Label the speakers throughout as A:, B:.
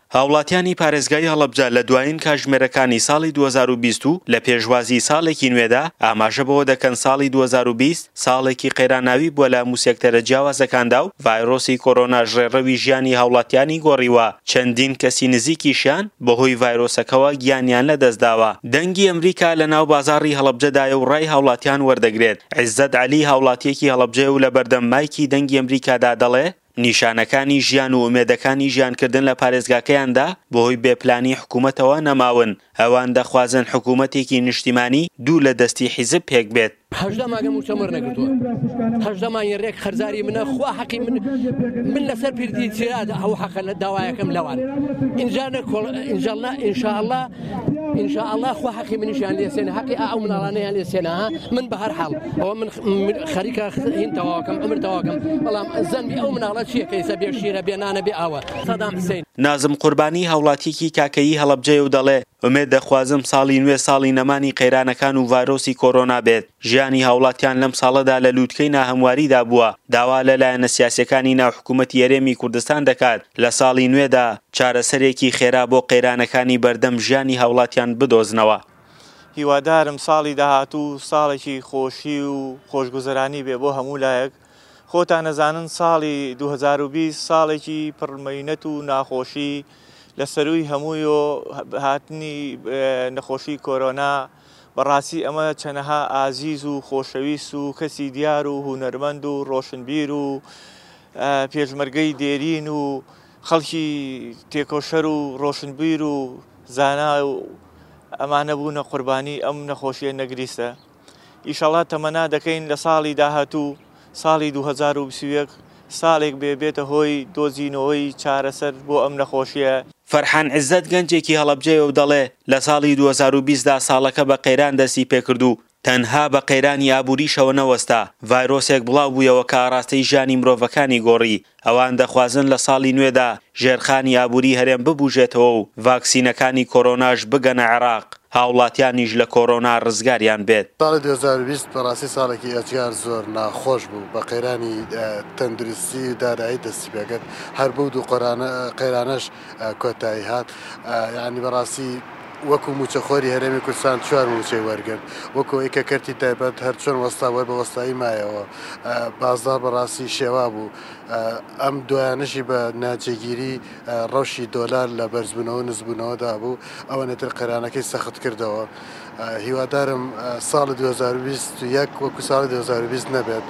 A: هاوڵاتیانی پارێزگای هەڵەبجە لە دوایین کاتژمێرەکانی ساڵی 2020 و لە پێشوازی ساڵێکی نوێدا ئاماژە بەوە دەکەن ساڵی 2020 ساڵێکی قەیراناوی بووە لە هەموو سێکتەرە جیاوازەکاندا و ڤایرۆسی کۆرۆنا ژێڕەوی ژیانی هاوڵاتیانی گۆڕیوە. چەندین کەسی نزیکیشیان بەهۆی ڤایرۆسەکەوە گیانیان لەدەستداوە. دەنگی ئەمریکا لە ناو بازاڕی هەڵەبجەدایە و ڕای هاوڵاتیان وەردەگرێت. عیززەت عەلی هاوڵاتیەکی هەڵەبجەیە و لە بەردەم مایکی دەنگی ئەمریکادا دەڵێ نیشانەکانی ژیان و ئومێدەکانی ژیانکردن لە پارێزگاکەیاندا بەهۆی بێپلانی حکوومەتەوە نەماون. ئەوان دەخوازن حکوومەتێکی نیشتیمانی دوو لە دەستی حیزب پێک بێت.
B: هەژدە ماگەم و چەمەر نەکردووە. هەژدە مانگی ڕێک خەرزاری منە خوا حەقی من لەسەر پیردی چێرادا ئەو حەقە لە داوایەکەم لەوان. ئینشاءالله خوا حەقی منیشیان لێسێنە حەقی ئەو مناڵانەیان لێسێنە من بە هەر حاڵ ئەوە من خەریکە هین تەواوەکەم ئەمر تەواوەکەم بەڵام زەنبی ئەو مناڵە چییە کەیسە بێ شیرە بێ نانە بێ ئاوە. سەدام حوسێن
A: نازم قوربانی هاوڵاتیەکی کاکەیی هەڵەبجەیە و دەڵێ ئومێد دەخوازم ساڵی نوێ ساڵی نەمانی قەیرانەکان و ڤایرۆسی کۆرۆنا بێت. ژیانی هاوڵاتیان لەم ساڵەدا لە لووتکەی ناهەمواریدا بووە. داوا لەلایەنە سیاسیەکانی ناوحکوومەتی یەرێمی کوردستان دەکات لە ساڵی نوێدا چارەسەرێکی خێرا بۆ قەیرانەکانی بەردەم ژیانی هاوڵاتیان بدۆزنەوە.
C: هیوادارم ساڵی داهاتوو ساڵێکی خۆشی و خۆشگوزەرانی بێ بۆ هەموو لایەک. خۆتان نەزانن ساڵی 2020 ساڵێکی پڕمەینەت و ناخۆشی لە سەروی هەموویۆ هاتنی نەخۆشی کۆرۆنا بەڕاستی ئەمە چەنەها ئازیز و خۆشەویست و کەسی دیار و هونەرمەند و ڕۆشنبیر و پێشمەرگەی دێرین و خەڵکی تێکۆشەر و ڕۆشنبیر و زانا و ئەمانە بوونە قوربانی ئەم نەخۆشیە نەگریستە. ئیشەڵا تەمەنا دەکەین لە ساڵی داهاتوو ساڵی 2021 ساڵێک بێتە هۆی دۆزینەوەی چارەسەر بۆ ئەم نەخۆشیە.
A: فەرحان عیززەت گەنجێکی هەڵەبجەیە و دەڵێ لە ساڵی 2020دا ساڵەکە بە قەیران دەستی پێکردو تەنها بە قەیرانی ئابووریشەوە نەوەستا ڤایرۆسێک بڵاو بوویەوە کە ئاراستەی ژیانی مرۆڤەکانی گۆڕی. ئەوان دەخوازن لە ساڵی نوێدا ژێرخانی ئابووری هەرێم ببوژێتەوە و ڤاکسینەکانی کۆرۆناش بگەنە عێراق. هاوڵاتیانیش لە کۆرۆنا ڕزگاریان بێت.
D: ساڵی 2020 بەڕاستی ساڵێکی ئەجگار زۆر ناخۆش بوو بە قەیرانی تەندروستی و دارایی دەستی پێکرد. هەر بوو دوو قەیرانەش کۆتایی هات. یعنی بەڕاستی وەکو موچەخۆری هەرێمی کوردستان 4 موچەی وەرگرت وەکو ئەیکە کەرتی تایبەت هەر چۆن وەستاوە بە وەستایی مایەوە بازار بەڕاستی شێوا بوو. ئەم دوایانشی بە ناجێگیری ڕەوشی دۆلار لە بەرزبوونەوە نزبوونەوەدا بوو ئەوە نێتر قەیرانەکەی سەخت کردەوە. هیوادارم ساڵی 2021 وەکو ساڵی 2020 نەبێت.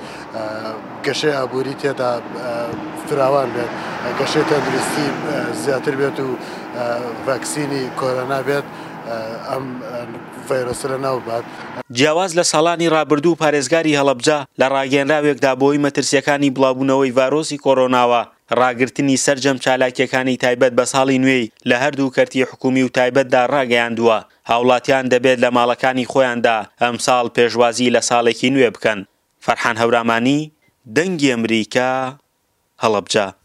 D: گەشەی ئابووری تێدا فراوان بێت، گەشەی تەندروستی زیاتر بێت و ڤاکسینی کۆرۆنا بێت ئەم ڤایرۆسە لە ناو بات.
A: جیاواز لە ساڵانی ڕابردوو پارێزگاری هەڵەبجە لە ڕاگەنراوێکدا بۆی مەترسیەکانی بڵاوبوونەوەی ڤایرۆسی کۆرۆناوە ڕاگررتنی سەرجەم چالاکیەکانی تایبەت بە ساڵی نوێی لە هەردوو کەرتی حکومی و تایبەتدا ڕاگەیاندووە. هاوڵاتیان دەبێت لە ماڵەکانی خۆیاندا ئەم ساڵ پێشوازی لە ساڵێکی نوێ بکەن. فەرحان هەورامانی، دەنگی ئەمریکا، هەڵەبجە.